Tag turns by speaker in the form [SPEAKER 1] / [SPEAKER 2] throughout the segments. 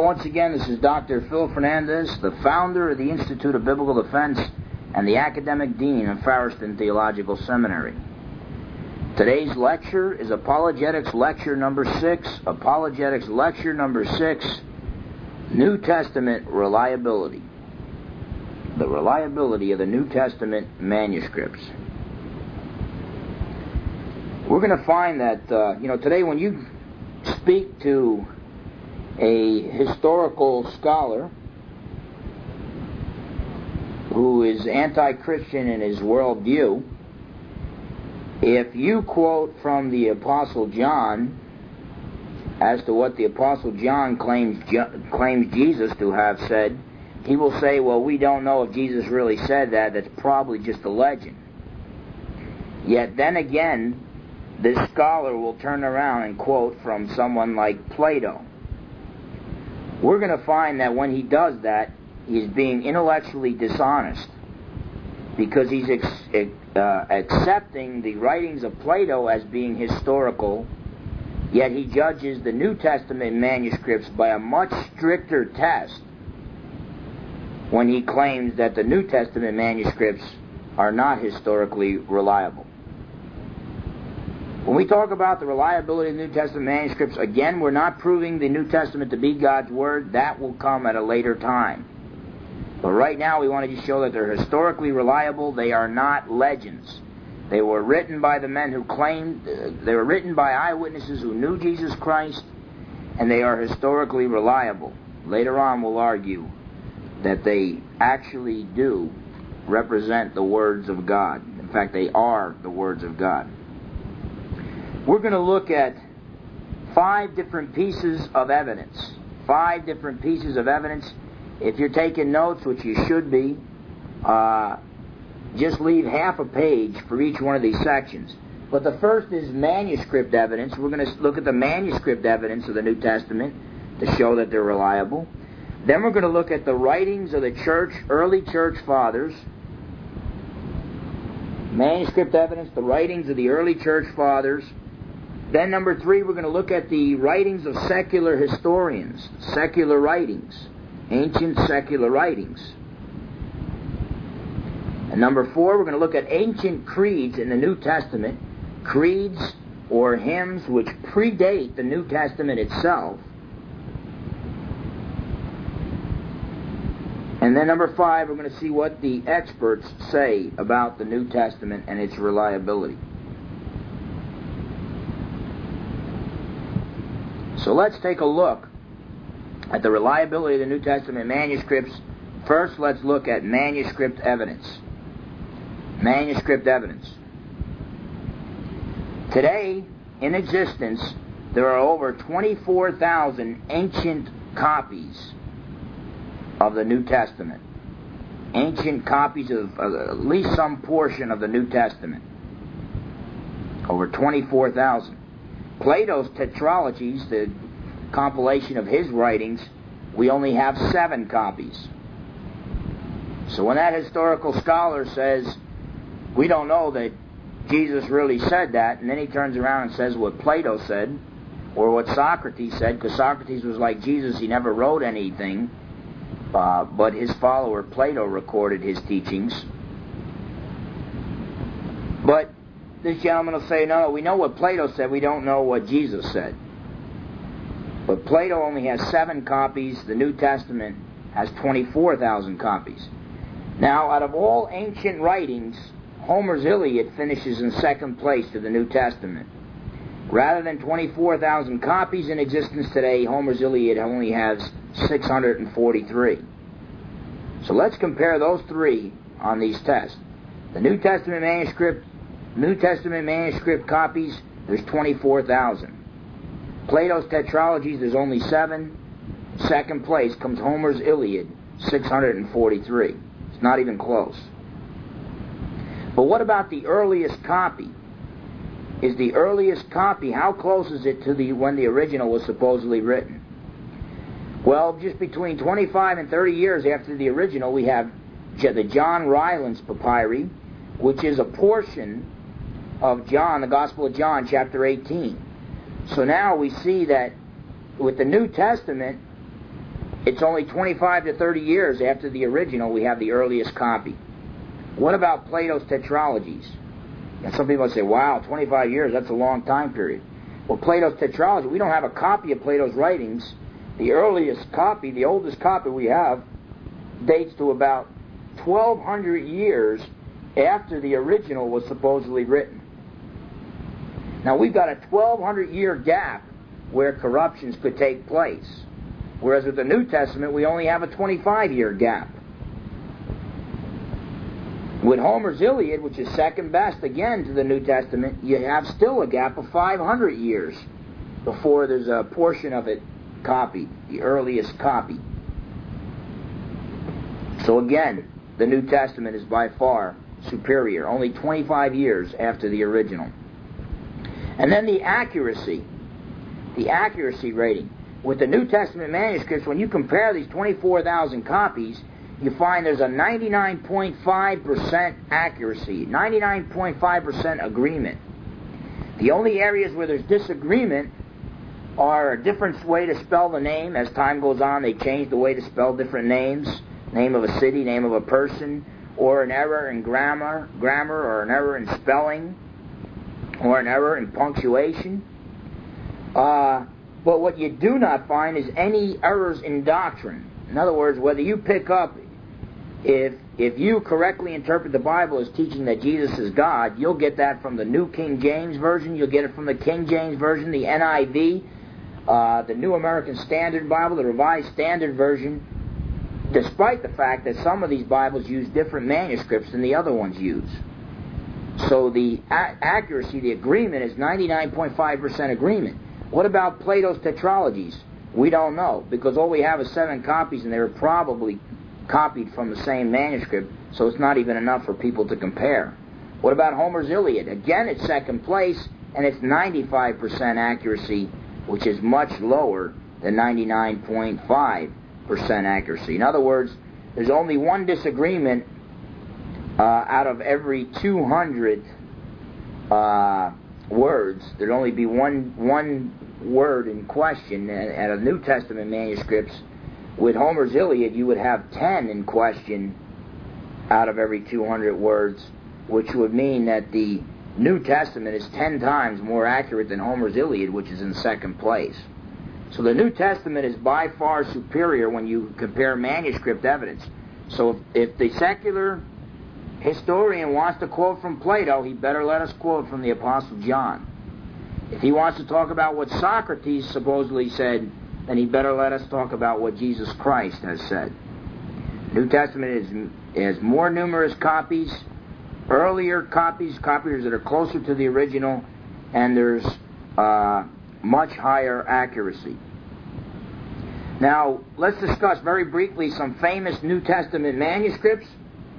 [SPEAKER 1] once again, this is Dr. Phil Fernandez, the founder of the Institute of Biblical Defense and the academic dean of Farriston Theological Seminary. Today's lecture is Apologetics Lecture number 6. Apologetics Lecture number 6, New Testament Reliability. The reliability of the New Testament manuscripts. We're going to find that, today when you speak to a historical scholar who is anti-Christian in his worldview, if you quote from the Apostle John as to what the Apostle John claims Jesus to have said, he will say, well, we don't know if Jesus really said that. That's probably just a legend. Yet then again, this scholar will turn around and quote from someone like Plato. We're going to find that when he does that, he's being intellectually dishonest, because he's accepting the writings of Plato as being historical, yet he judges the New Testament manuscripts by a much stricter test when he claims that the New Testament manuscripts are not historically reliable. When we talk about the reliability of the New Testament manuscripts, again, we're not proving the New Testament to be God's Word. That will come at a later time. But right now we want to just show that they're historically reliable. They are not legends. They were written by the men who claimed, they were written by eyewitnesses who knew Jesus Christ, and they are historically reliable. Later on we'll argue that they actually do represent the words of God. In fact, they are the words of God. We're going to look at 5 different pieces of evidence. 5 different pieces of evidence. If you're taking notes, which you should be, just leave half a page for each one of these sections. But the first is manuscript evidence. We're going to look at the manuscript evidence of the New Testament to show that they're reliable. Then we're going to look at the writings of the church, early church fathers. Manuscript evidence, the writings of the early church fathers. Then number 3, we're going to look at the writings of secular historians, secular writings, ancient secular writings. And number 4, we're going to look at ancient creeds in the New Testament, creeds or hymns which predate the New Testament itself. And then number 5, we're going to see what the experts say about the New Testament and its reliability. So let's take a look at the reliability of the New Testament manuscripts. First, let's look at manuscript evidence. Manuscript evidence. Today, in existence, there are over 24,000 ancient copies of the New Testament. Ancient copies of at least some portion of the New Testament. Over 24,000. Plato's Tetralogies, the compilation of his writings, we only have 7 copies. So when that historical scholar says, we don't know that Jesus really said that, and then he turns around and says what Plato said, or what Socrates said, because Socrates was like Jesus, he never wrote anything, but his follower Plato recorded his teachings. But this gentleman will say, no, we know what Plato said, we don't know what Jesus said. But Plato only has 7 copies, the New Testament has 24,000 copies. Now, out of all ancient writings, Homer's Iliad finishes in 2nd place to the New Testament. Rather than 24,000 copies in existence today, Homer's Iliad only has 643. So let's compare those 3 on these tests. The New Testament manuscript copies, there's 24,000. Plato's Tetralogies, there's only 7. 2nd place comes Homer's Iliad, 643. It's not even close. But what about the earliest copy? Is the earliest copy, how close is it to when the original was supposedly written? Well, just between 25 and 30 years after the original, we have the John Rylands Papyri, which is a portion of John, the Gospel of John, chapter 18. So now we see that with the New Testament, it's only 25 to 30 years after the original we have the earliest copy. What about Plato's Tetralogies? And some people say, wow, 25 years, that's a long time period. Well, Plato's Tetralogy, we don't have a copy of Plato's writings. The earliest copy, the oldest copy we have, dates to about 1,200 years after the original was supposedly written. Now, we've got a 1,200-year gap where corruptions could take place, whereas with the New Testament, we only have a 25-year gap. With Homer's Iliad, which is second best, again, to the New Testament, you have still a gap of 500 years before there's a portion of it copied, the earliest copy. So again, the New Testament is by far superior, only 25 years after the original. And then the accuracy rating. With the New Testament manuscripts, when you compare these 24,000 copies, you find there's a 99.5% accuracy, 99.5% agreement. The only areas where there's disagreement are a different way to spell the name. As time goes on, they change the way to spell different names. Name of a city, name of a person, or an error in grammar, or an error in spelling, or an error in punctuation. But what you do not find is any errors in doctrine. In other words, whether you pick up, if you correctly interpret the Bible as teaching that Jesus is God, you'll get that from the New King James Version, you'll get it from the King James Version, the NIV, the New American Standard Bible, the Revised Standard Version, despite the fact that some of these Bibles use different manuscripts than the other ones use. So the accuracy, the agreement, is 99.5% agreement. What about Plato's Tetralogies? We don't know, because all we have is 7 copies, and they were probably copied from the same manuscript, so it's not even enough for people to compare. What about Homer's Iliad? Again, it's second place, and it's 95% accuracy, which is much lower than 99.5% accuracy. In other words, there's only one disagreement out of every 200 words. There'd only be one word in question. Out of New Testament manuscripts, with Homer's Iliad, you would have 10 in question out of every 200 words, which would mean that the New Testament is 10 times more accurate than Homer's Iliad, which is in second place. So the New Testament is by far superior when you compare manuscript evidence. So if the secular historian wants to quote from Plato, he better let us quote from the Apostle John. If he wants to talk about what Socrates supposedly said, then he better let us talk about what Jesus Christ has said. New Testament is more numerous copies, earlier copies that are closer to the original, and there's much higher accuracy. Now, let's discuss very briefly some famous New Testament manuscripts.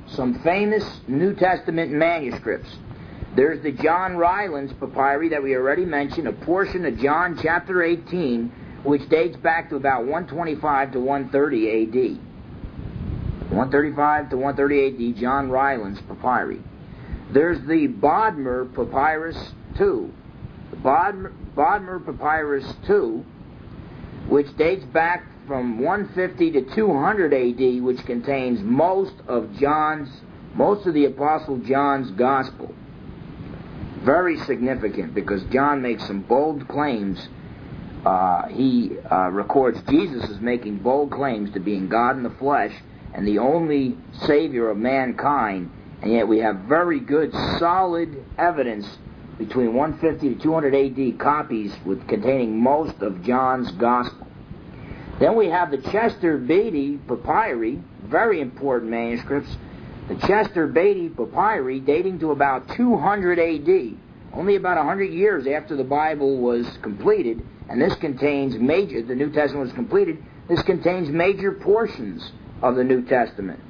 [SPEAKER 1] There's the John Rylands Papyri that we already mentioned, a portion of John chapter 18, which dates back to about 125 to 130 A.D. 135 to 130 A.D., John Rylands Papyri. There's the Bodmer Papyrus II. The Bodmer Papyrus II, which dates back from 150 to 200 A.D., which contains most of the Apostle John's Gospel. Very significant, because John makes some bold claims. He records Jesus as making bold claims to being God in the flesh and the only Savior of mankind, and yet we have very good, solid evidence between 150 to 200 A.D. copies containing most of John's Gospel. Then we have the Chester Beatty Papyri, very important manuscripts. The Chester Beatty Papyri, dating to about 200 A.D., only about 100 years after the Bible was completed, and this contains the New Testament was completed, this contains major portions of the New Testament.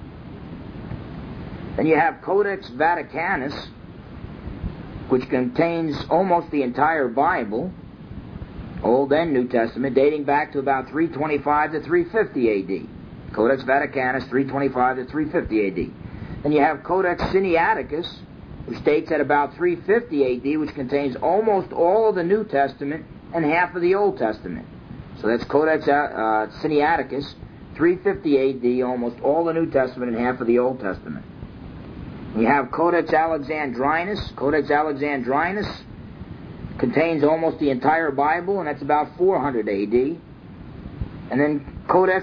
[SPEAKER 1] Then you have Codex Vaticanus, which contains almost the entire Bible, Old and New Testament, dating back to about 325 to 350 A.D. Codex Vaticanus, 325 to 350 A.D. Then you have Codex Sinaiticus, which dates at about 350 A.D., which contains almost all of the New Testament and half of the Old Testament. So that's Codex Sinaiticus, 350 A.D., almost all the New Testament and half of the Old Testament. We have Codex Alexandrinus. Codex Alexandrinus contains almost the entire Bible, and that's about 400 A.D. And then Codex,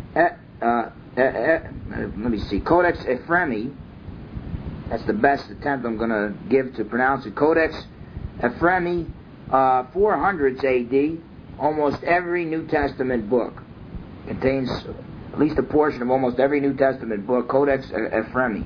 [SPEAKER 1] Codex Ephremi. That's the best attempt I'm going to give to pronounce it. Codex Ephremi, 400s A.D. Almost every New Testament book contains at least a portion of almost every New Testament book. Codex Ephremi.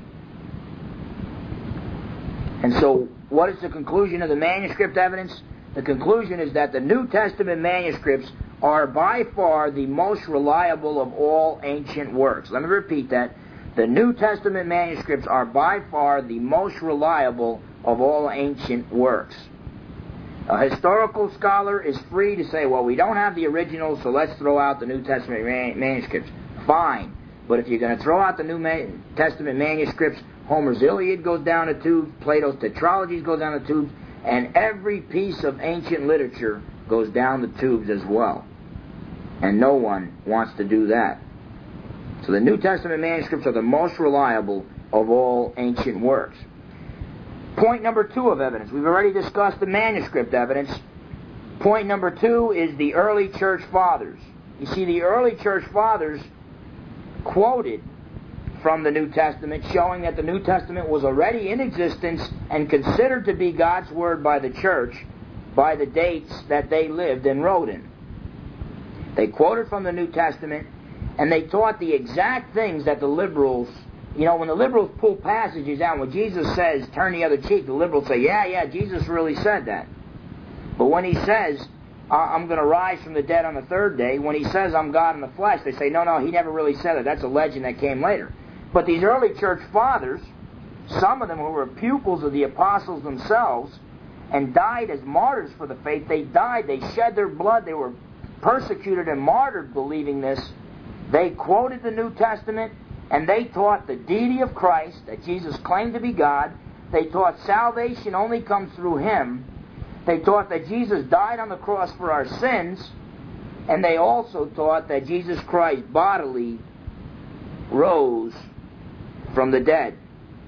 [SPEAKER 1] And so, what is the conclusion of the manuscript evidence? The conclusion is that the New Testament manuscripts are by far the most reliable of all ancient works. Let me repeat that. The New Testament manuscripts are by far the most reliable of all ancient works. A historical scholar is free to say, well, we don't have the original, so let's throw out the New Testament manuscripts. Fine. But if you're going to throw out the New Testament manuscripts, Homer's Iliad goes down the tubes, Plato's Tetralogies goes down the tubes, and every piece of ancient literature goes down the tubes as well. And no one wants to do that. So the New Testament manuscripts are the most reliable of all ancient works. Point number 2 of evidence. We've already discussed the manuscript evidence. Point number 2 is the early church fathers. You see, the early church fathers quoted from the New Testament, showing that the New Testament was already in existence and considered to be God's Word by the church by the dates that they lived and wrote in. They quoted from the New Testament, and they taught the exact things that the liberals, when the liberals pull passages out, when Jesus says, turn the other cheek, the liberals say, yeah, Jesus really said that. But when he says, I'm going to rise from the dead on the third day, when he says, I'm God in the flesh, they say, no, he never really said that. That's a legend that came later. But these early church fathers, some of them who were pupils of the apostles themselves, and died as martyrs for the faith, they shed their blood, they were persecuted and martyred believing this. They quoted the New Testament, and they taught the deity of Christ, that Jesus claimed to be God. They taught salvation only comes through Him. They taught that Jesus died on the cross for our sins, and they also taught that Jesus Christ bodily rose from the dead.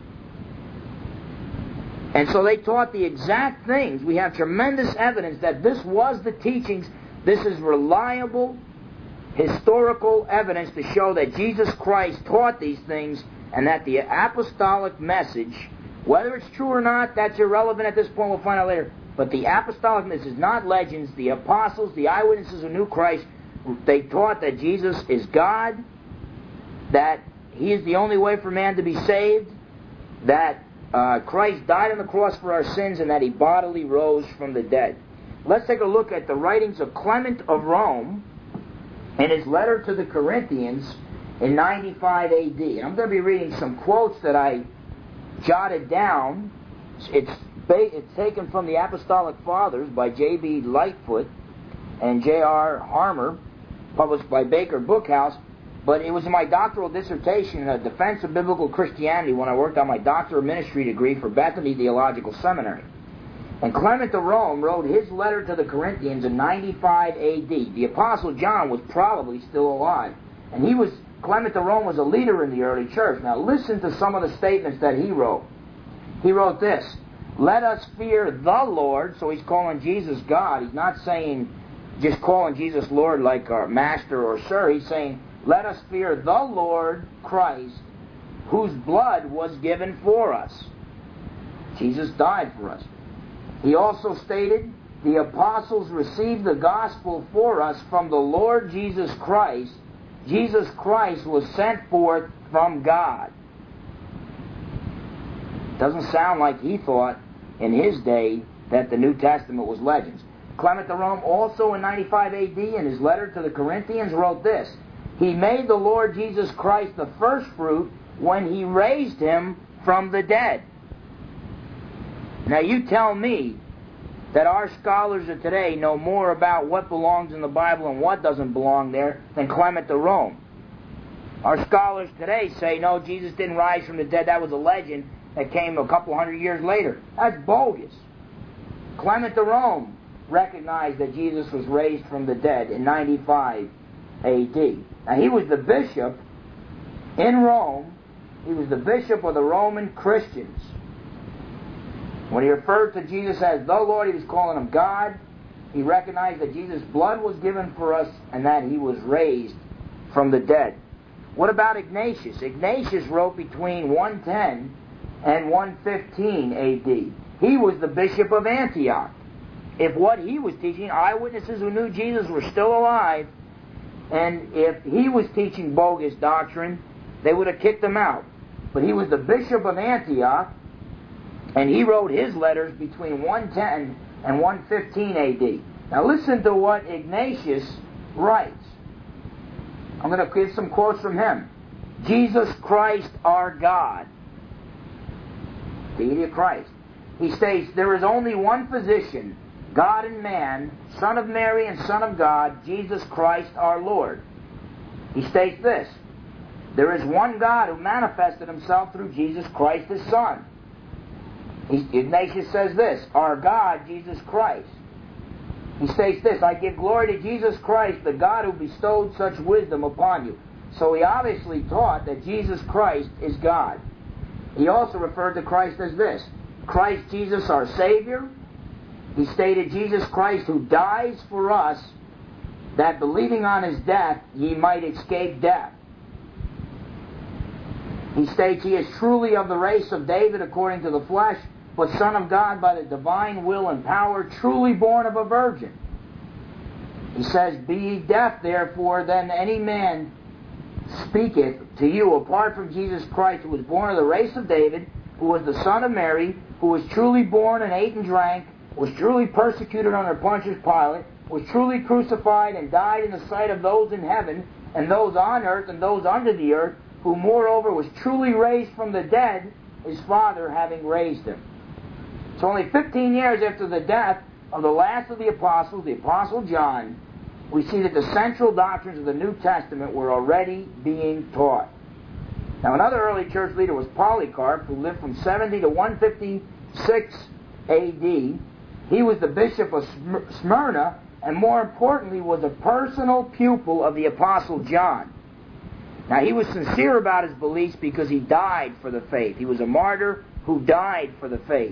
[SPEAKER 1] And so they taught the exact things. We have tremendous evidence that this was the teachings. This is reliable historical evidence to show that Jesus Christ taught these things, and that the apostolic message, whether it's true or not, that's irrelevant at this point, we'll find out later. But the apostolic message is not legends. The apostles, the eyewitnesses who knew Christ, they taught that Jesus is God, that He is the only way for man to be saved, that Christ died on the cross for our sins, and that He bodily rose from the dead. Let's take a look at the writings of Clement of Rome in his letter to the Corinthians in 95 A.D. And I'm going to be reading some quotes that I jotted down. It's taken from the Apostolic Fathers by J.B. Lightfoot and J.R. Harmer, published by Baker Bookhouse. But it was in my doctoral dissertation in a defense of biblical Christianity when I worked on my doctoral ministry degree for Bethany Theological Seminary. And Clement of Rome wrote his letter to the Corinthians in 95 A.D. The Apostle John was probably still alive. And Clement of Rome was a leader in the early church. Now listen to some of the statements that he wrote. He wrote this: let us fear the Lord. So he's calling Jesus God. He's not saying just calling Jesus Lord like our master or sir. He's saying, let us fear the Lord Christ, whose blood was given for us. Jesus died for us. He also stated, the apostles received the gospel for us from the Lord Jesus Christ. Jesus Christ was sent forth from God. Doesn't sound like he thought in his day that the New Testament was legends. Clement of Rome also in 95 A.D. in his letter to the Corinthians wrote this: He made the Lord Jesus Christ the first fruit when He raised Him from the dead. Now you tell me that our scholars of today know more about what belongs in the Bible and what doesn't belong there than Clement of Rome. Our scholars today say, no, Jesus didn't rise from the dead. That was a legend that came a couple hundred years later. That's bogus. Clement of Rome recognized that Jesus was raised from the dead in 95 A.D. Now, he was the bishop in Rome. He was the bishop of the Roman Christians. When he referred to Jesus as the Lord, he was calling him God. He recognized that Jesus' blood was given for us and that he was raised from the dead. What about Ignatius? Ignatius wrote between 110 and 115 A.D. He was the bishop of Antioch. If what he was teaching, eyewitnesses who knew Jesus were still alive, and if he was teaching bogus doctrine, they would have kicked him out. But he was the bishop of Antioch, and he wrote his letters between 110 and 115 A.D. Now listen to what Ignatius writes. I'm going to give some quotes from him. Jesus Christ our God. Deity of Christ. He states, there is only one physician, God and man, Son of Mary and Son of God, Jesus Christ our Lord. He states this, there is one God who manifested himself through Jesus Christ his Son. Ignatius says this, our God, Jesus Christ. He states this, I give glory to Jesus Christ, the God who bestowed such wisdom upon you. So he obviously taught that Jesus Christ is God. He also referred to Christ as this, Christ Jesus our Savior. He stated Jesus Christ who dies for us, that believing on his death ye might escape death. He states he is truly of the race of David according to the flesh, but Son of God by the divine will and power, truly born of a virgin. He says, be ye deaf therefore, then any man speaketh to you apart from Jesus Christ, who was born of the race of David, who was the son of Mary, who was truly born and ate and drank, was truly persecuted under Pontius Pilate, was truly crucified and died in the sight of those in heaven, and those on earth and those under the earth, who moreover was truly raised from the dead, his Father having raised him. So only 15 years after the death of the last of the apostles, the Apostle John, we see that the central doctrines of the New Testament were already being taught. Now another early church leader was Polycarp, who lived from 70 to 156 A.D. He was the bishop of Smyrna, and more importantly was a personal pupil of the Apostle John. Now he was sincere about his beliefs because he died for the faith. He was a martyr who died for the faith.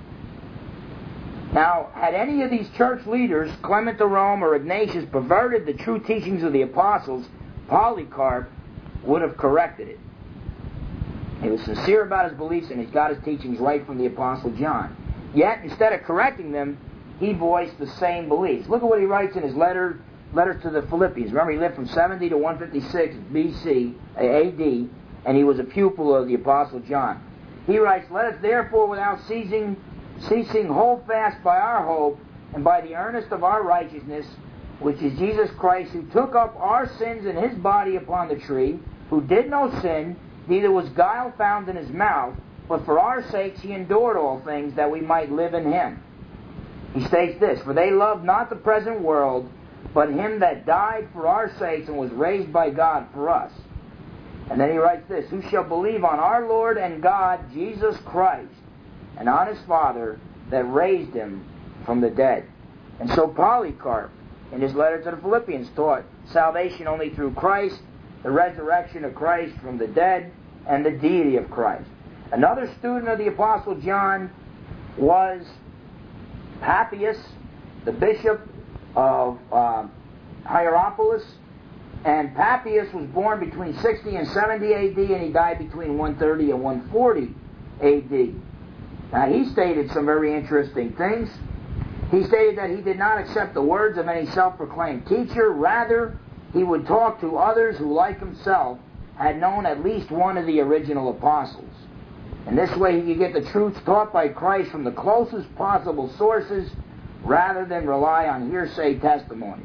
[SPEAKER 1] Now, had any of these church leaders, Clement of Rome or Ignatius, perverted the true teachings of the apostles, Polycarp would have corrected it. He was sincere about his beliefs and he's got his teachings right from the Apostle John. Yet, instead of correcting them, he voiced the same beliefs. Look at what he writes in his letters to the Philippians. Remember, he lived from 70 to 156 BC, AD, and he was a pupil of the Apostle John. He writes, let us therefore without ceasing hold fast by our hope and by the earnest of our righteousness, which is Jesus Christ, who took up our sins in his body upon the tree, who did no sin, neither was guile found in his mouth, but for our sakes he endured all things, that we might live in him. He states this, for they loved not the present world, but him that died for our sakes and was raised by God for us. And then he writes this, who shall believe on our Lord and God, Jesus Christ, and on his Father that raised him from the dead. And so Polycarp, in his letter to the Philippians, taught salvation only through Christ, the resurrection of Christ from the dead, and the deity of Christ. Another student of the Apostle John was Papias, the bishop of Hierapolis. And Papias was born between 60 and 70 A.D., and he died between 130 and 140 A.D. Now, he stated some very interesting things. He stated that he did not accept the words of any self-proclaimed teacher. Rather, he would talk to others who, like himself, had known at least one of the original apostles. In this way, he could get the truths taught by Christ from the closest possible sources, rather than rely on hearsay testimony.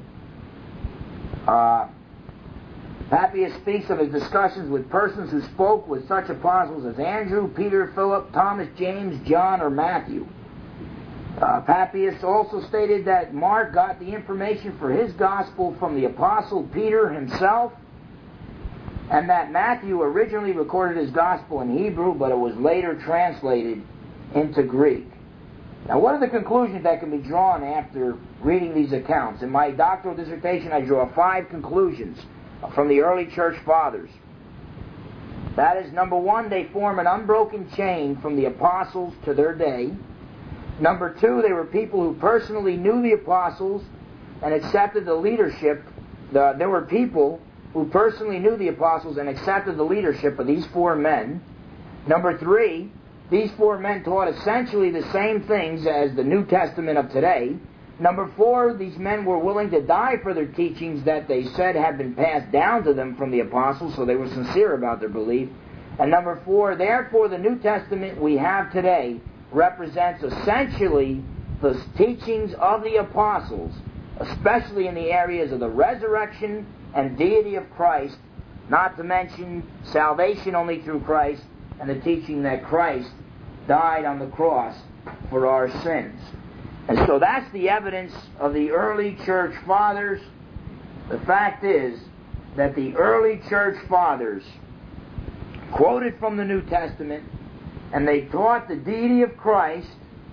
[SPEAKER 1] Papias speaks of his discussions with persons who spoke with such apostles as Andrew, Peter, Philip, Thomas, James, John, or Matthew. Papias also stated that Mark got the information for his gospel from the apostle Peter himself, and that Matthew originally recorded his gospel in Hebrew, but it was later translated into Greek. Now, what are the conclusions that can be drawn after reading these accounts? In my doctoral dissertation, I draw 5 conclusions from the early church fathers. That is, number 1, they form an unbroken chain from the apostles to their day. Number 2, they were people who personally knew the apostles and accepted the leadership. There were people who personally knew the apostles and accepted the leadership of these 4 men. Number 3, these 4 men taught essentially the same things as the New Testament of today. Number 4, these men were willing to die for their teachings that they said had been passed down to them from the apostles, so they were sincere about their belief. And number 4, therefore the New Testament we have today represents essentially the teachings of the apostles, especially in the areas of the resurrection and deity of Christ, not to mention salvation only through Christ, and the teaching that Christ died on the cross for our sins. And so that's the evidence of the early church fathers. The fact is that the early church fathers quoted from the New Testament, and they taught the deity of Christ.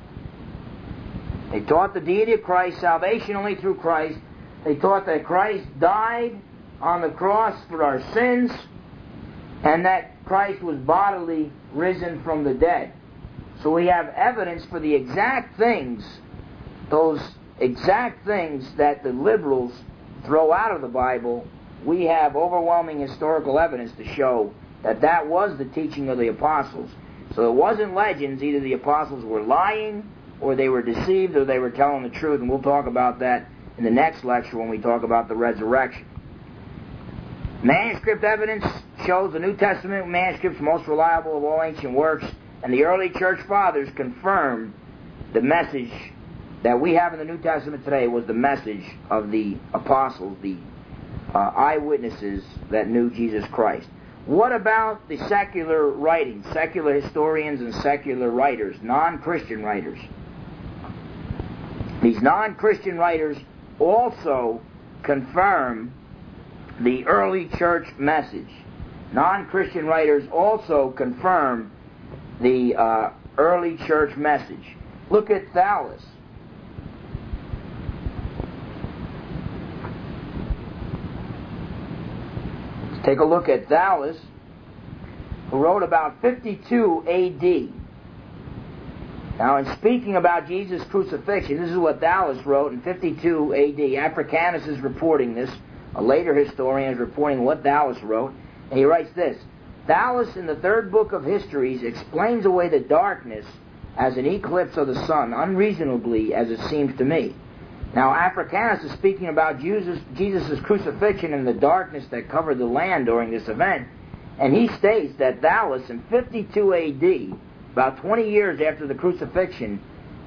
[SPEAKER 1] They taught the deity of Christ, salvation only through Christ. They taught that Christ died on the cross for our sins, and that Christ was bodily risen from the dead. So we have evidence for the exact things, those exact things that the liberals throw out of the Bible. We have overwhelming historical evidence to show that that was the teaching of the apostles. So it wasn't legends. Either the apostles were lying, or they were deceived, or they were telling the truth. And we'll talk about that in the next lecture when we talk about the resurrection. Manuscript evidence shows the New Testament manuscripts most reliable of all ancient works, and the early church fathers confirmed the message that we have in the New Testament today was the message of the apostles, the eyewitnesses that knew Jesus Christ. What about the secular writings, secular historians and secular writers, non-Christian writers? These non-Christian writers also confirm the early church message. Non-Christian writers also confirm the early church message. Look at Thallus. Let's take a look at Thallus, who wrote about 52 A.D. Now, in speaking about Jesus' crucifixion, this is what Thallus wrote in 52 A.D. Africanus is reporting this. A later historian is reporting what Thallus wrote. And he writes this: Thallus, in the 3rd book of Histories, explains away the darkness as an eclipse of the sun, unreasonably as it seems to me. Now, Africanus is speaking about Jesus' crucifixion and the darkness that covered the land during this event. And he states that Thallus, in 52 A.D., about 20 years after the crucifixion,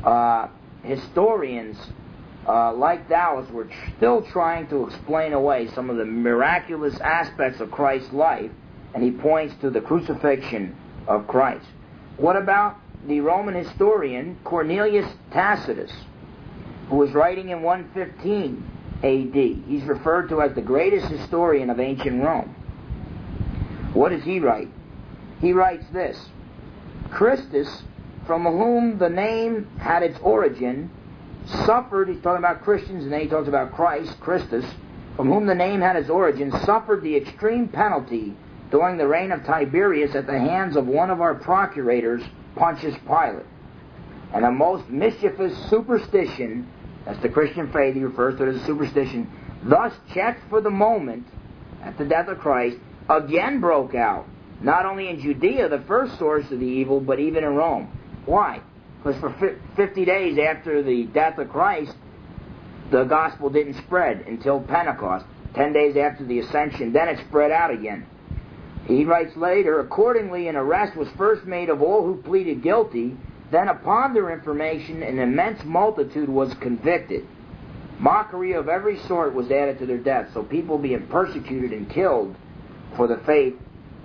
[SPEAKER 1] historians like Thallus were still trying to explain away some of the miraculous aspects of Christ's life, and he points to the crucifixion of Christ. What about the Roman historian Cornelius Tacitus, who was writing in 115 A.D.? He's referred to as the greatest historian of ancient Rome. What does he write? He writes this: Christus, from whom the name had its origin, suffered, he's talking about Christians, and then he talks about Christ, Christus, from whom the name had its origin, suffered the extreme penalty during the reign of Tiberius at the hands of one of our procurators, Pontius Pilate. And a most mischievous superstition, that's the Christian faith, he refers to it as a superstition, thus checked for the moment at the death of Christ, again broke out, not only in Judea, the first source of the evil, but even in Rome. Why? Because for 50 days after the death of Christ, the gospel didn't spread until Pentecost. 10 days after the ascension, then it spread out again. He writes later, accordingly an arrest was first made of all who pleaded guilty, then upon their information an immense multitude was convicted. Mockery of every sort was added to their death, so people being persecuted and killed for their faith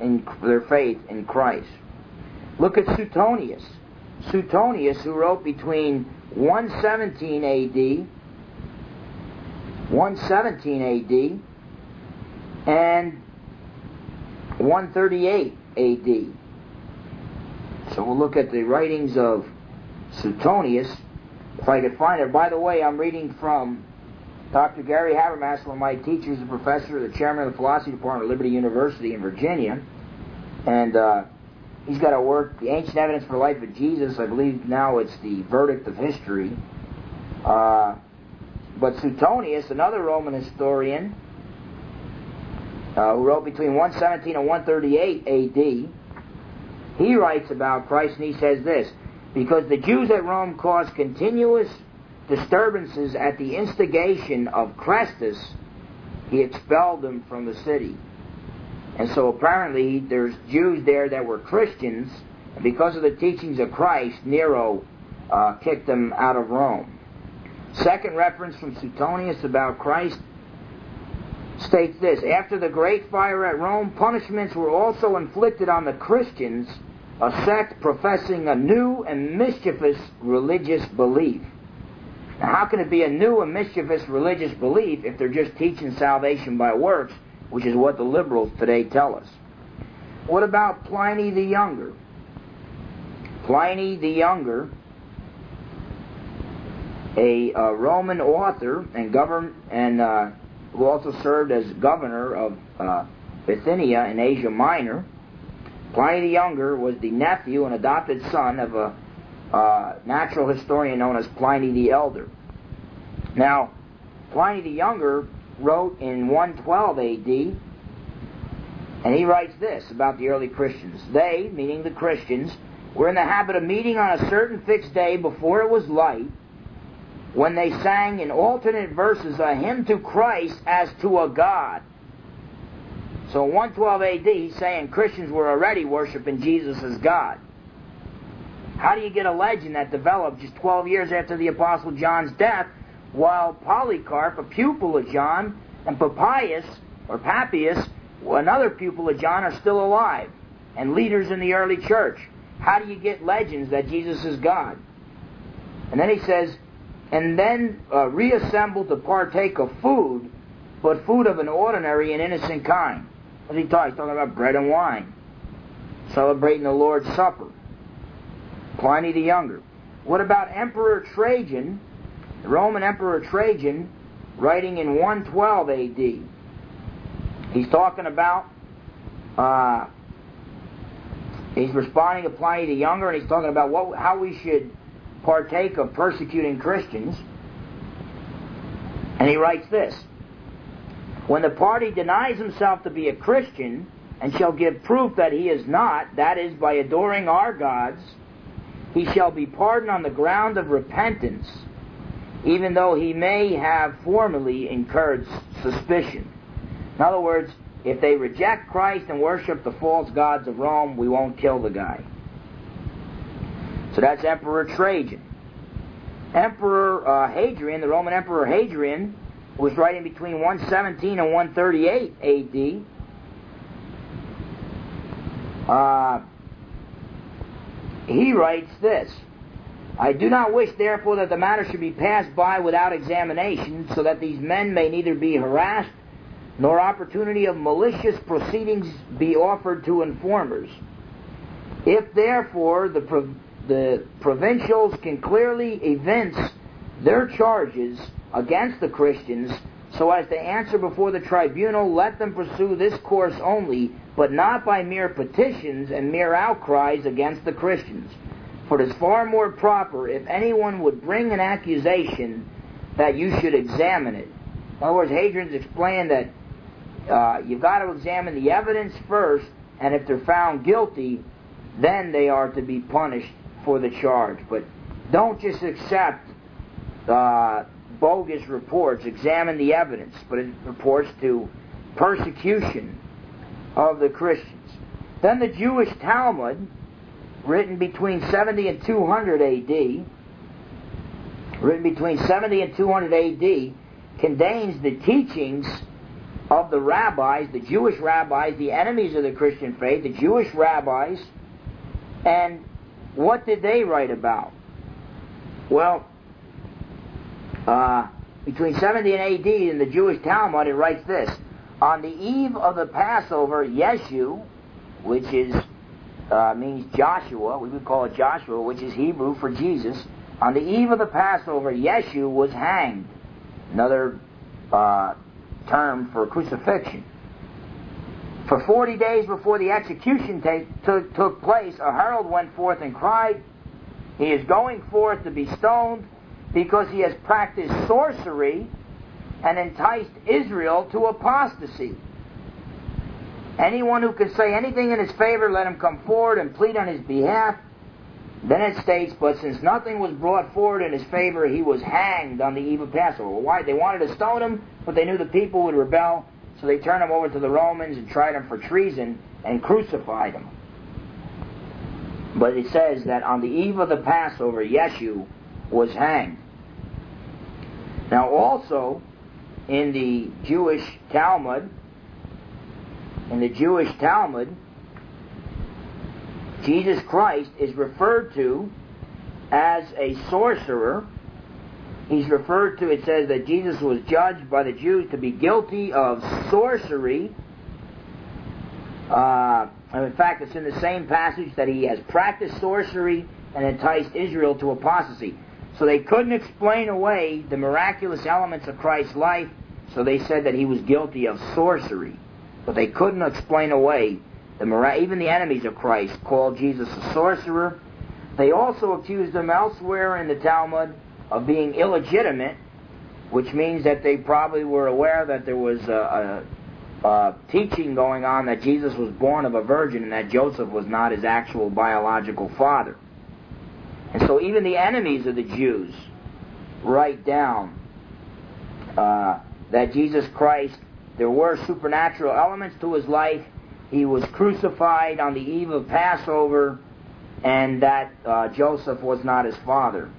[SPEAKER 1] in Christ. Look at Suetonius. Suetonius, who wrote between 117 A.D. and 138 A.D. So we'll look at the writings of Suetonius. if I could find it. By the way, I'm reading from Dr. Gary Habermas, one of my teachers, a professor, the chairman of the philosophy department at Liberty University in Virginia. And he's got a work, The Ancient Evidence for the Life of Jesus. I believe now it's The Verdict of History. But Suetonius, another Roman historian, who wrote between 117 and 138 A.D., he writes about Christ, and he says this: because the Jews at Rome caused continuous disturbances at the instigation of Chrestus, he expelled them from the city. And so apparently there's Jews there that were Christians, and because of the teachings of Christ, Nero kicked them out of Rome. Second reference from Suetonius about Christ states this: after the great fire at Rome, punishments were also inflicted on the Christians, a sect professing a new and mischievous religious belief. Now, how can it be a new and mischievous religious belief if they're just teaching salvation by works, which is what the liberals today tell us? What about Pliny the Younger? Pliny the Younger, a Roman author and who also served as governor of Bithynia in Asia Minor. Pliny the Younger was the nephew and adopted son of a natural historian known as Pliny the Elder. Now, Pliny the Younger wrote in 112 A.D., and he writes this about the early Christians. They, meaning the Christians, were in the habit of meeting on a certain fixed day before it was light, when they sang in alternate verses a hymn to Christ as to a God. So in 112 A.D., he's saying Christians were already worshiping Jesus as God. How do you get a legend that developed just 12 years after the Apostle John's death, while Polycarp, a pupil of John, and Papias, another pupil of John, are still alive and leaders in the early church? How do you get legends that Jesus is God? And then he says, and then reassembled to partake of food, but food of an ordinary and innocent kind. What's he talking? He's talking about bread and wine, celebrating the Lord's Supper. Pliny the Younger. What about Emperor Trajan, the Roman Emperor Trajan, writing in 112 A.D.? He's talking about, he's responding to Pliny the Younger, and he's talking about how we should partake of persecuting Christians. And he writes this: when the party denies himself to be a Christian, and shall give proof that he is not, that is, by adoring our gods, he shall be pardoned on the ground of repentance, even though he may have formerly incurred suspicion. In other words, if they reject Christ and worship the false gods of Rome, we won't kill the guy. So that's Emperor Trajan. Emperor Hadrian, the Roman Emperor Hadrian, was writing between 117 and 138 A.D. He writes this: I do not wish, therefore, that the matter should be passed by without examination, so that these men may neither be harassed, nor opportunity of malicious proceedings be offered to informers. If, therefore, the provincials can clearly evince their charges against the Christians, so as to answer before the tribunal, let them pursue this course only, but not by mere petitions and mere outcries against the Christians. For it is far more proper, if anyone would bring an accusation, that you should examine it. In other words, Hadrian's explained that you've got to examine the evidence first, and if they're found guilty, then they are to be punished for the charge. But don't just accept bogus reports. Examine the evidence. But it reports to persecution of the Christians. Then the Jewish Talmud, written between 70 and 200 A.D., contains the teachings of the rabbis, the Jewish rabbis, the enemies of the Christian faith, the Jewish rabbis. And what did they write about? Well, between 70 and AD in the Jewish Talmud, it writes this: on the eve of the Passover, Yeshu, which is means Joshua, we would call it Joshua, which is Hebrew for Jesus, On the eve of the Passover, Yeshu was hanged. Another term for crucifixion. For 40 days before the execution took place, a herald went forth and cried, "He is going forth to be stoned because he has practiced sorcery and enticed Israel to apostasy. Anyone who can say anything in his favor, let him come forward and plead on his behalf." Then it states, "But since nothing was brought forward in his favor, he was hanged on the eve of Passover." Well, why? They wanted to stone him, but they knew the people would rebel, so they turned him over to the Romans and tried him for treason and crucified him. But it says that on the eve of the Passover, Yeshu was hanged. Now also, in the Jewish Talmud, Jesus Christ is referred to as a sorcerer. He's referred to, it says that Jesus was judged by the Jews to be guilty of sorcery. And in fact, it's in the same passage that he has practiced sorcery and enticed Israel to apostasy. So they couldn't explain away the miraculous elements of Christ's life, so they said that he was guilty of sorcery. But they couldn't explain away even the enemies of Christ called Jesus a sorcerer. They also accused him elsewhere in the Talmud of being illegitimate, which means that they probably were aware that there was a teaching going on that Jesus was born of a virgin and that Joseph was not his actual biological father. And so even the enemies of the Jews write down that Jesus Christ, there were supernatural elements to his life. He was crucified on the eve of Passover, and that Joseph was not his father.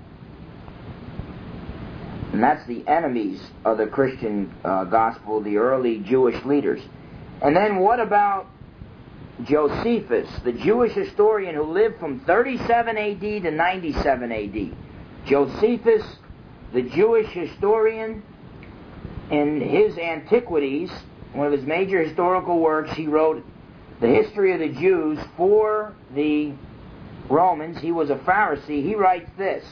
[SPEAKER 1] And that's the enemies of the Christian gospel, the early Jewish leaders. And then what about Josephus, the Jewish historian who lived from 37 AD to 97 AD? Josephus, the Jewish historian, in his Antiquities, one of his major historical works, he wrote the history of the Jews for the Romans. He was a Pharisee. He writes this: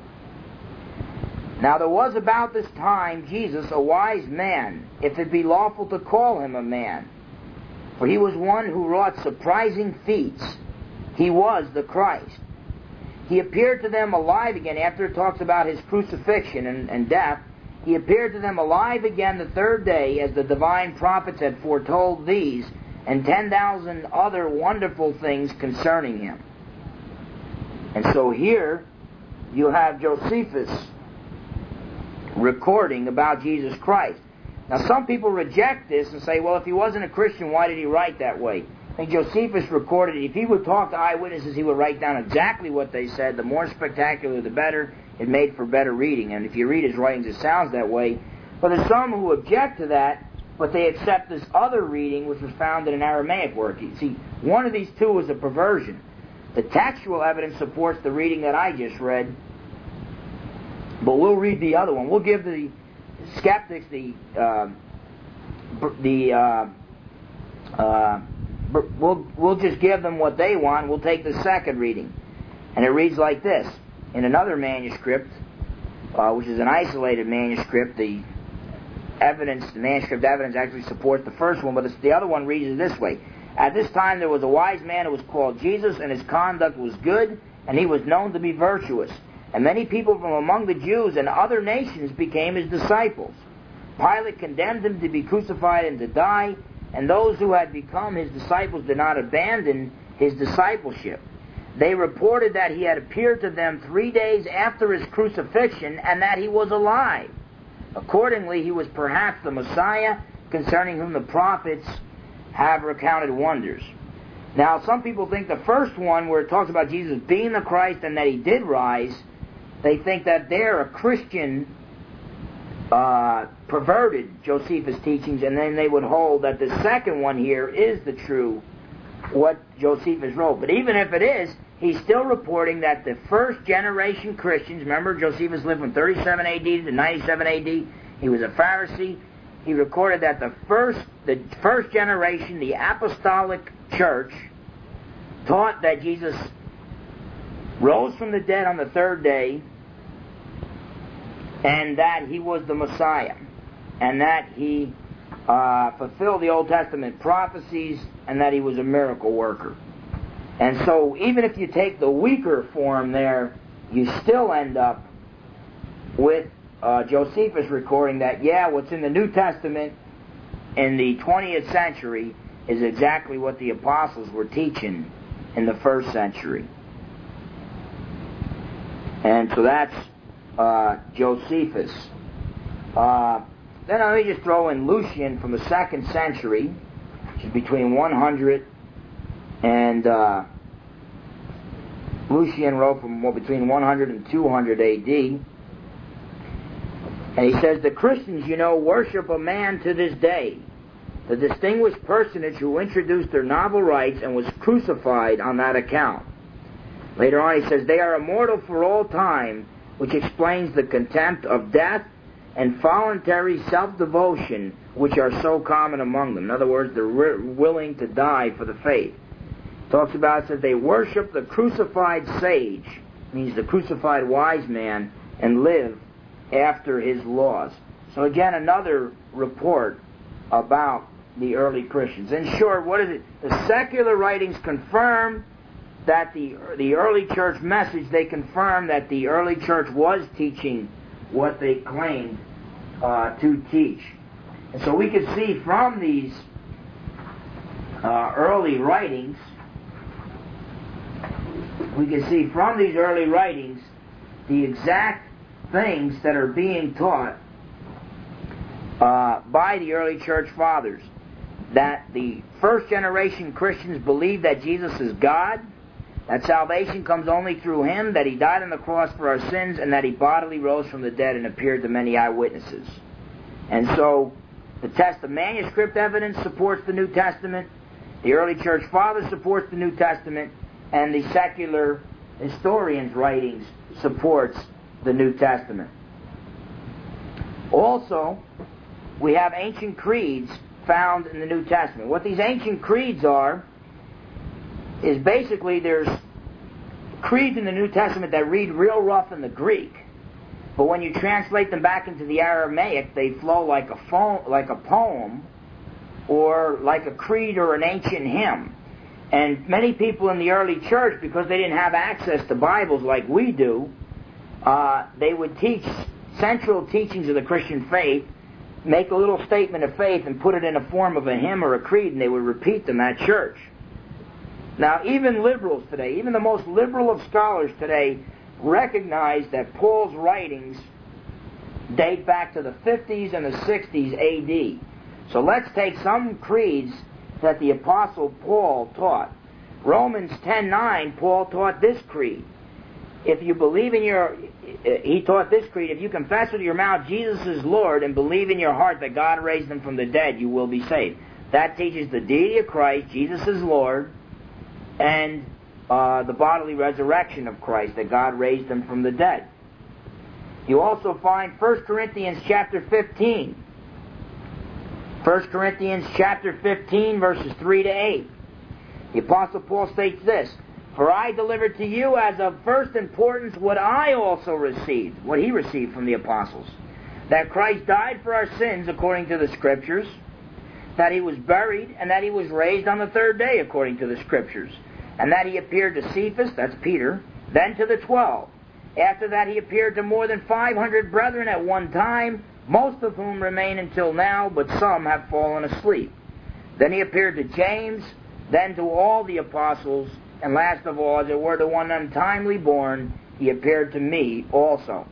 [SPEAKER 1] "Now there was about this time Jesus a wise man, if it be lawful to call him a man. For he was one who wrought surprising feats. He was the Christ. He appeared to them alive again," after it talks about his crucifixion and death. "He appeared to them alive again the third day, as the divine prophets had foretold these, and 10,000 other wonderful things concerning him." And so here you have Josephus recording about Jesus Christ. Now some people reject this and say, well, if he wasn't a Christian, why did he write that way? I think Josephus recorded it. If he would talk to eyewitnesses, he would write down exactly what they said. The more spectacular, the better. It made for better reading. And if you read his writings, it sounds that way. But there's some who object to that, but they accept this other reading, which was found in an Aramaic work. You see, one of these two is a perversion. The textual evidence supports the reading that I just read, but we'll read the other one. We'll give the skeptics we'll just give them what they want. We'll take the second reading, and it reads like this. In another manuscript, which is an isolated manuscript, the manuscript evidence actually supports the first one, but the other one reads it this way: "At this time there was a wise man who was called Jesus, and his conduct was good, and he was known to be virtuous. And many people from among the Jews and other nations became his disciples. Pilate condemned him to be crucified and to die, and those who had become his disciples did not abandon his discipleship. They reported that he had appeared to them 3 days after his crucifixion, and that he was alive. Accordingly, he was perhaps the Messiah, concerning whom the prophets have recounted wonders." Now, some people think the first one, where it talks about Jesus being the Christ and that he did rise, they think that they're a Christian perverted Josephus' teachings, and then they would hold that the second one here is the true, what Josephus wrote. But even if it is, he's still reporting that the first generation Christians, remember Josephus lived from 37 AD to 97 AD, he was a Pharisee. He recorded that the first generation, the apostolic church, taught that Jesus rose from the dead on the third day, and that he was the Messiah, and that he fulfilled the Old Testament prophecies, and that he was a miracle worker. And so even if you take the weaker form there, you still end up with Josephus recording that, what's in the New Testament in the 20th century is exactly what the apostles were teaching in the first century. And so that's Josephus. Then let me just throw in Lucian from the 2nd century, which is between 100 and... Lucian wrote from between 100 and 200 A.D., and he says, the Christians, worship a man to this day, the distinguished personage who introduced their novel rites and was crucified on that account. Later on he says, they are immortal for all time, which explains the contempt of death and voluntary self-devotion which are so common among them. In other words, they're willing to die for the faith. Talks about, it says, they worship the crucified sage, means the crucified wise man, and live after his laws. So again, another report about the early Christians. In short, what is it? The secular writings confirm that the early church message, they confirm that the early church was teaching what they claimed to teach. And so we could see from these early writings, the exact things that are being taught by the early church fathers. That the first generation Christians believe that Jesus is God, that salvation comes only through Him, that He died on the cross for our sins, and that He bodily rose from the dead and appeared to many eyewitnesses. And so the manuscript evidence supports the New Testament, the early church fathers supports the New Testament, and the secular historians' writings supports the New Testament. Also, we have ancient creeds found in the New Testament. What these ancient creeds are is basically there's creeds in the New Testament that read real rough in the Greek, but when you translate them back into the Aramaic, they flow like a poem or like a creed or an ancient hymn. And many people in the early church, because they didn't have access to Bibles like we do, they would teach central teachings of the Christian faith, make a little statement of faith, and put it in a form of a hymn or a creed, and they would repeat them at church. Now, even liberals today, even the most liberal of scholars today, recognize that Paul's writings date back to the 50s and the 60s A.D. So let's take some creeds that the Apostle Paul taught. Romans 10:9, Paul taught this creed. If you believe in he taught this creed, if you confess with your mouth Jesus is Lord and believe in your heart that God raised Him from the dead, you will be saved. That teaches the deity of Christ, Jesus is Lord, and the bodily resurrection of Christ, that God raised Him from the dead. You also find 1 Corinthians chapter 15. 1 Corinthians chapter 15, verses 3 to 8. The Apostle Paul states this, for I delivered to you as of first importance what I also received, what he received from the apostles, that Christ died for our sins according to the Scriptures, that He was buried, and that He was raised on the third day according to the Scriptures, and that He appeared to Cephas, that's Peter, then to the 12. After that He appeared to more than 500 brethren at one time, most of whom remain until now, but some have fallen asleep. Then He appeared to James, then to all the apostles, and last of all, as it were to one untimely born, He appeared to me also.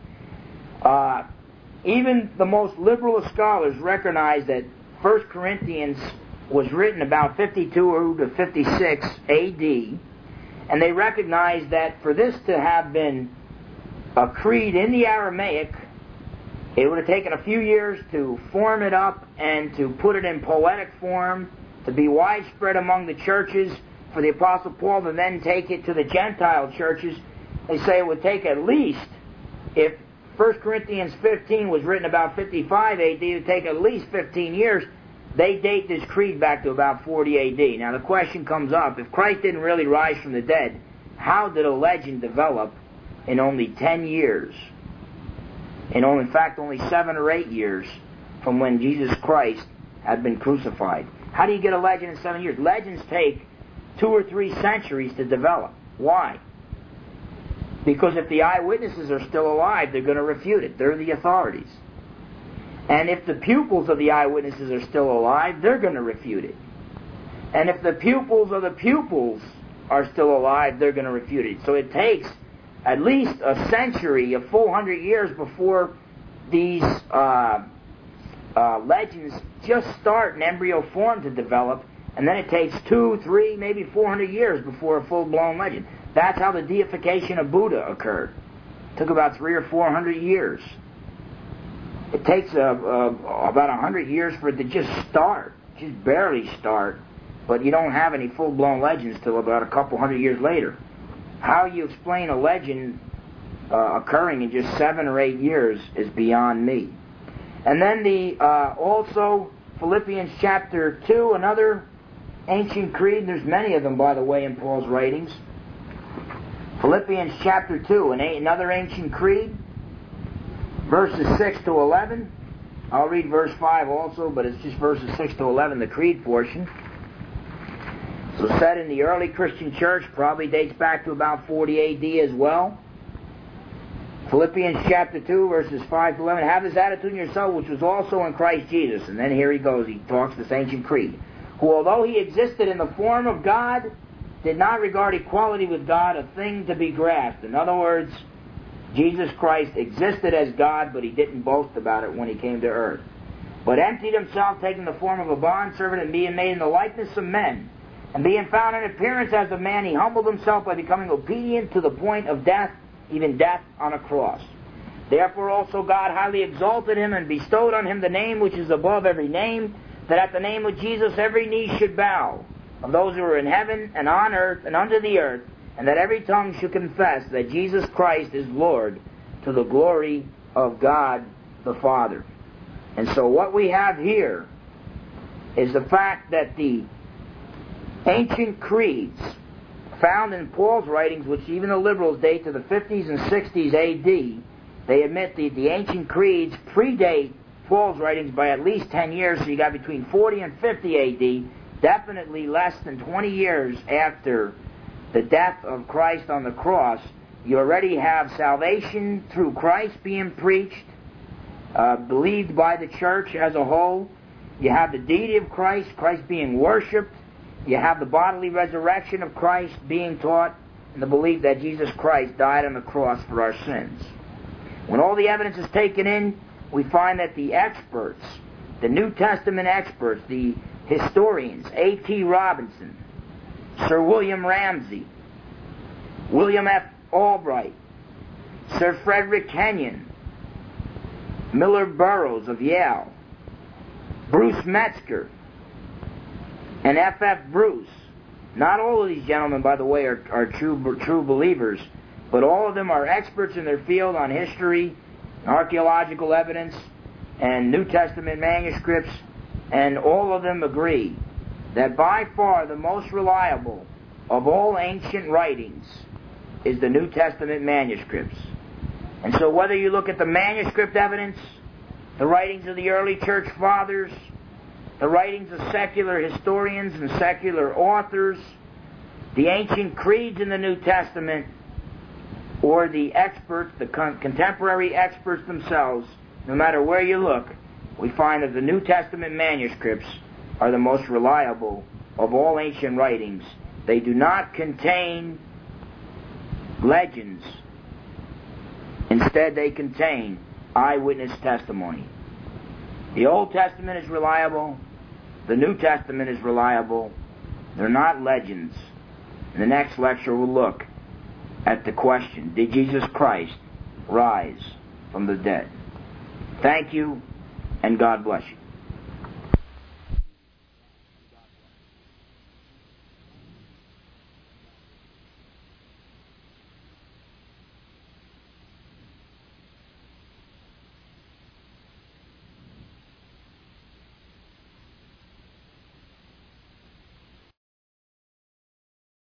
[SPEAKER 1] Even the most liberal of scholars recognize that 1 Corinthians was written about 52 to 56 A.D., and they recognize that for this to have been a creed in the Aramaic, it would have taken a few years to form it up and to put it in poetic form, to be widespread among the churches, for the Apostle Paul to then take it to the Gentile churches. They say it would take at least, if 1 Corinthians 15 was written about 55 A.D., it would take at least 15 years. They date this creed back to about 40 A.D. Now the question comes up, if Christ didn't really rise from the dead, how did a legend develop in only 10 years? And in fact, only 7 or 8 years from when Jesus Christ had been crucified. How do you get a legend in 7 years? Legends take 2 or 3 centuries to develop. Why? Because if the eyewitnesses are still alive, they're going to refute it. They're the authorities. And if the pupils of the eyewitnesses are still alive, they're going to refute it. And if the pupils of the pupils are still alive, they're going to refute it. So it takes at least a century, a full 100 years before these legends just start in embryo form to develop, and then it takes 2, 3, maybe 400 years before a full-blown legend. That's how the deification of Buddha occurred. It took about 300 or 400 years. It takes about 100 years for it to just start, just barely start, but you don't have any full-blown legends till about a couple hundred years later. How you explain a legend occurring in just 7 or 8 years is beyond me. And then also Philippians chapter 2, another ancient creed. There's many of them, by the way, in Paul's writings. Philippians chapter 2, another ancient creed, verses 6 to 11. I'll read verse 5 also, but it's just verses 6 to 11, the creed portion. So said in the early Christian church, probably dates back to about 40 A.D. as well. Philippians chapter 2, verses 5 to 11. Have this attitude in yourself, which was also in Christ Jesus. And then here he goes, he talks this ancient creed. Who, although he existed in the form of God, did not regard equality with God a thing to be grasped. In other words, Jesus Christ existed as God, but he didn't boast about it when he came to earth. But emptied himself, taking the form of a bondservant, and being made in the likeness of men. And being found in appearance as a man, he humbled himself by becoming obedient to the point of death, even death on a cross. Therefore also God highly exalted him and bestowed on him the name which is above every name, that at the name of Jesus every knee should bow, of those who are in heaven and on earth and under the earth, and that every tongue should confess that Jesus Christ is Lord, to the glory of God the Father. And so what we have here is the fact that the ancient creeds found in Paul's writings, which even the liberals date to the 50s and 60s A.D., they admit that the ancient creeds predate Paul's writings by at least 10 years, so you got between 40 and 50 A.D., definitely less than 20 years after the death of Christ on the cross. You already have salvation through Christ being preached, believed by the church as a whole. You have the deity of Christ, Christ being worshipped. You have the bodily resurrection of Christ being taught, and the belief that Jesus Christ died on the cross for our sins. When all the evidence is taken in, we find that the experts, the New Testament experts, the historians, A.T. Robinson, Sir William Ramsay, William F. Albright, Sir Frederick Kenyon, Miller Burroughs of Yale, Bruce Metzger, and F.F. Bruce. Not all of these gentlemen, by the way, are true believers, but all of them are experts in their field on history, archaeological evidence, and New Testament manuscripts, and all of them agree that by far the most reliable of all ancient writings is the New Testament manuscripts. And so whether you look at the manuscript evidence, the writings of the early church fathers, the writings of secular historians and secular authors, the ancient creeds in the New Testament, or the experts, the contemporary experts themselves, no matter where you look, we find that the New Testament manuscripts are the most reliable of all ancient writings. They do not contain legends. Instead, they contain eyewitness testimony. The Old Testament is reliable. The New Testament is reliable. They're not legends. In the next lecture, we'll look at the question, did Jesus Christ rise from the dead? Thank you, and God bless you.